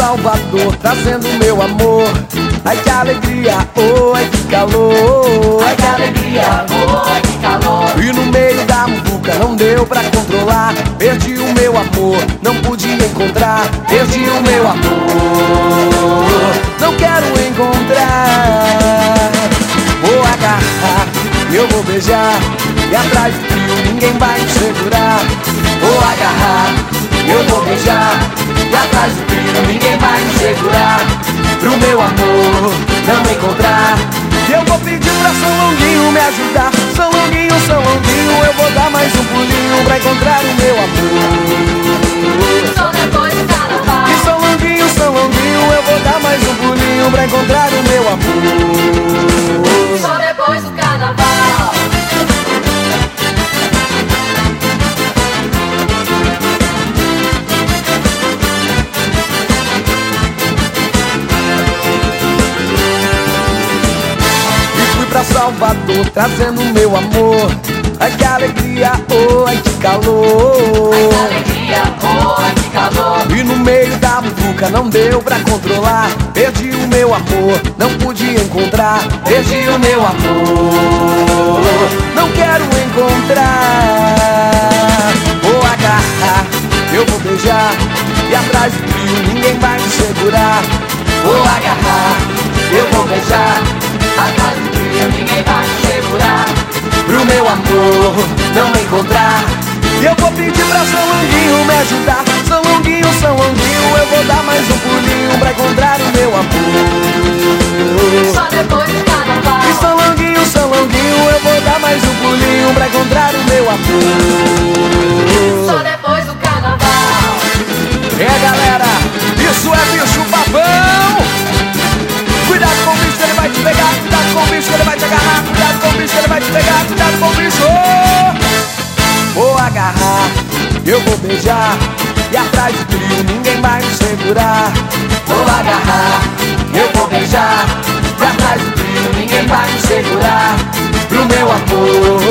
Salvador, trazendo meu amor. Ai que alegria, oh, ai que calor. Ai que alegria, oh, ai que calor. E no meio da muvuca não deu pra controlar. Perdi o meu amor, não podia encontrar. Perdi o meu amor, não quero encontrar. Vou agarrar, eu vou beijar, e atrás do frio ninguém vai me segurar. Vou agarrar, eu vou beijar, e atrás do frio ninguém vai me segurar. Pro meu amor não encontrar, eu vou pedir pra São Longuinho me ajudar. São Longuinho, eu vou dar mais um pulinho pra encontrar o meu amor. Só depois do carnaval. E São Longuinho, eu vou dar mais um pulinho pra encontrar o meu amor. Só depois do carnaval. Pra Salvador, trazendo meu amor. Ai que alegria, oh, ai que calor. Ai que alegria, oh, ai que calor. E no meio da muvuca não deu pra controlar. Perdi o meu amor, não podia encontrar. Perdi o meu amor, não quero encontrar. Vou agarrar, eu vou beijar, e atrás do frio ninguém vai me segurar. Vou agarrar, eu vou beijar, atrás do frio ninguém vai me segurar. pro meu amor não encontrar. E eu vou pedir pra São Longuinho me ajudar. São Longuinho, eu vou dar mais um pulinho pra encontrar o meu amor. Só depois do carnaval. E São Longuinho, eu vou dar mais um pulinho pra encontrar o meu amor. Só depois do carnaval. Galera, isso é bicho papão. Cuidado com o bicho que ele vai te pegar. Cuidado com o bicho que ele vai te agarrar. Cuidado com o bicho que ele vai te pegar. Cuidado com o bicho. Vou agarrar, eu vou beijar, e atrás do frio ninguém vai me segurar. Vou agarrar, eu vou beijar, e atrás do frio ninguém vai me segurar. Pro meu amor